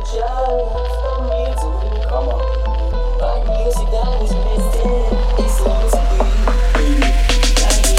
случайно встретил их. Come on. Они всегда будут вместе, и словно цветы. Они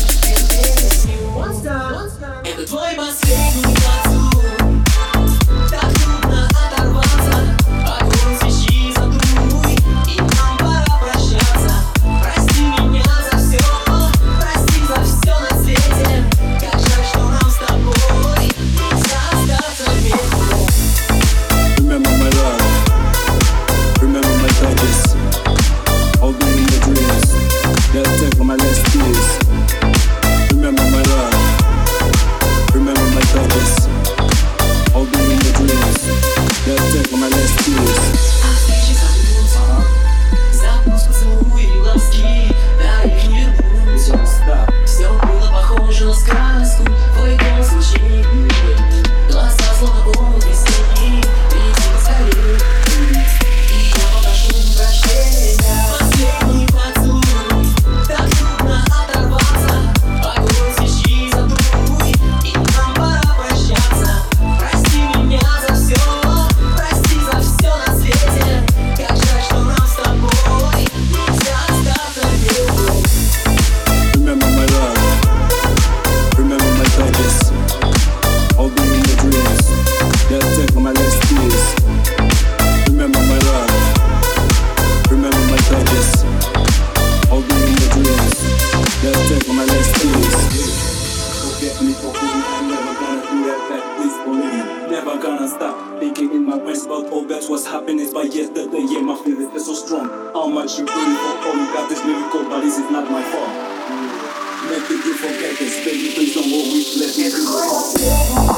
это твой последний поцелуй. Так трудно оторваться. Огонь свечи задуй, и нам пора прощаться. Прости меня за все, прости за все на свете. Как жаль, что нам с тобой нельзя остаться вместе. Remember my love, remember my touches, hold me in your dreams, let's take my last kiss. Remember my love, remember my touches, hold me in your dreams, let's take my last kiss. А встречи забудь, забудь поцелуи и ласки, да их не вернуть. Все было похоже на сказку, твой голос звучит, глаза словно помнят весенние, иди поскорее, и я попрошу прощения. Последний поцелуй, так трудно оторваться. Огонь свечи задуй, и нам пора прощаться. Прости меня за все, прости за все на свете. Как жаль, что нам с тобой нельзя остаться вместе. Remember my love, remember my touches, hold me in your dreams, let's take my last kiss. Remember my love, remember my touches, hold me in your dreams, let's take my last kiss. Forget me, I'm never gonna do that back, please believe. Never gonna stop thinking in my brains about all that was happening by yesterday. Yeah, my feelings are so strong. How much you really for all you got this miracle, but this is not my fault. Make it you forget this, baby, please don't worry, let me do it.